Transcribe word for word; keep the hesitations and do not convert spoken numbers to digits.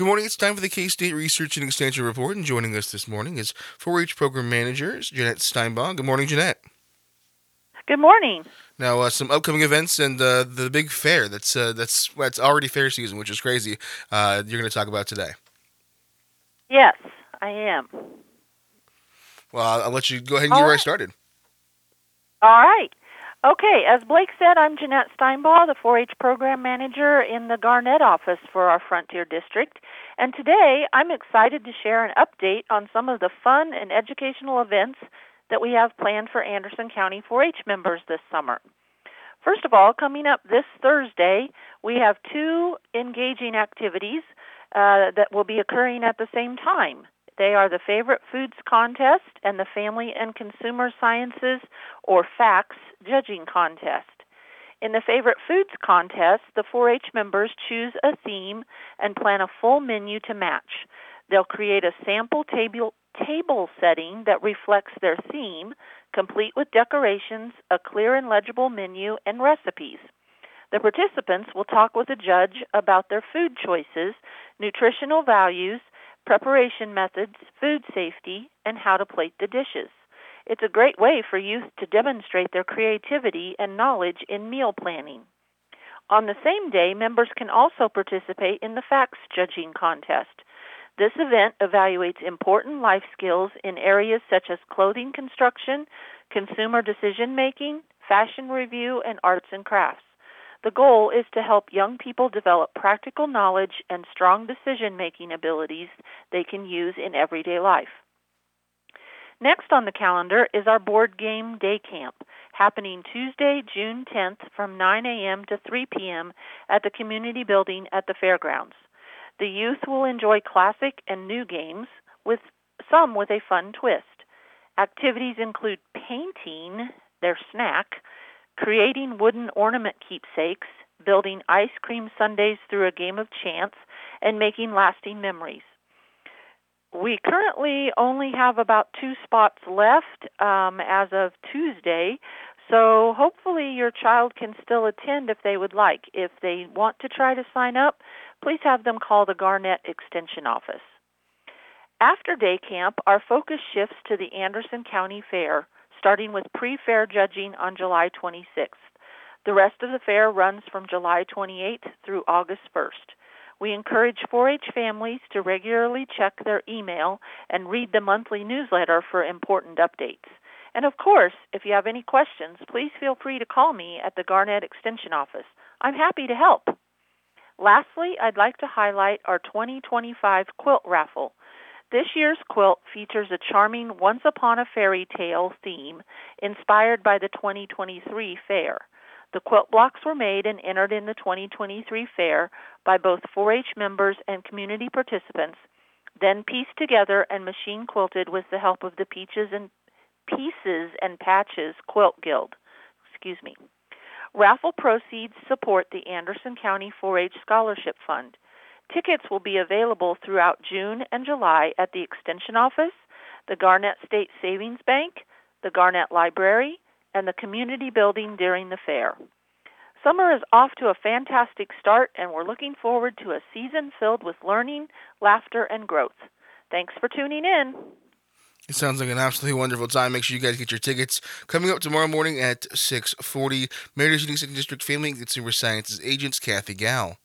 Good morning. It's time for the K-State Research and Extension Report, and joining us this morning is four H Program Manager Jeanette Steinbaugh. Good morning, Jeanette. Good morning. Now, uh, some upcoming events and uh, the big fair. That's uh, that's well, it's already fair season, which is crazy. Uh, you're going to talk about today. Yes, I am. Well, I'll, I'll let you go ahead and get All right right. started. All right. Okay, as Blake said, I'm Jeanette Steinbaugh, the four H Program Manager in the Garnett office for our Frontier District. And today I'm excited to share an update on some of the fun and educational events that we have planned for Anderson County four H members this summer. First of all, coming up this Thursday, we have two engaging activities uh, that will be occurring at the same time. They are the Favorite Foods Contest and the Family and Consumer Sciences, or FACS, Judging Contest. In the Favorite Foods Contest, the four H members choose a theme and plan a full menu to match. They'll create a sample table, table setting that reflects their theme, complete with decorations, a clear and legible menu, and recipes. The participants will talk with a judge about their food choices, nutritional values, preparation methods, food safety, and how to plate the dishes. It's a great way for youth to demonstrate their creativity and knowledge in meal planning. On the same day, members can also participate in the FACS Judging Contest. This event evaluates important life skills in areas such as clothing construction, consumer decision making, fashion review, and arts and crafts. The goal is to help young people develop practical knowledge and strong decision making abilities they can use in everyday life. Next on the calendar is our board game day camp, happening Tuesday, June tenth from nine a.m. to three p.m. at the community building at the fairgrounds. The youth will enjoy classic and new games, with some with a fun twist. Activities include painting, their snack, creating wooden ornament keepsakes, building ice cream sundaes through a game of chance, and making lasting memories. We currently only have about two spots left um, as of Tuesday, so hopefully your child can still attend if they would like. If they want to try to sign up, please have them call the Garnett Extension office. After day camp, our focus shifts to the Anderson County Fair, starting with pre-fair judging on July twenty-sixth. The rest of the fair runs from July twenty-eighth through August first. We encourage four H families to regularly check their email and read the monthly newsletter for important updates. And of course, if you have any questions, please feel free to call me at the Garnett Extension office. I'm happy to help. Lastly, I'd like to highlight our twenty twenty-five quilt raffle. This year's quilt features a charming Once Upon a Fairy Tale theme inspired by the twenty twenty-three fair. The quilt blocks were made and entered in the twenty twenty-three fair by both four H members and community participants, then pieced together and machine quilted with the help of the Peaches and Pieces and Patches Quilt Guild. Excuse me. Raffle proceeds support the Anderson County four H Scholarship Fund. Tickets will be available throughout June and July at the Extension Office, the Garnett State Savings Bank, the Garnett Library, and the community building during the fair. Summer is off to a fantastic start, and we're looking forward to a season filled with learning, laughter, and growth. Thanks for tuning in. It sounds like an absolutely wonderful time. Make sure you guys get your tickets. Coming up tomorrow morning at six forty, Mayor's Unique Second District Family and Consumer Sciences Agents Kathy Gal.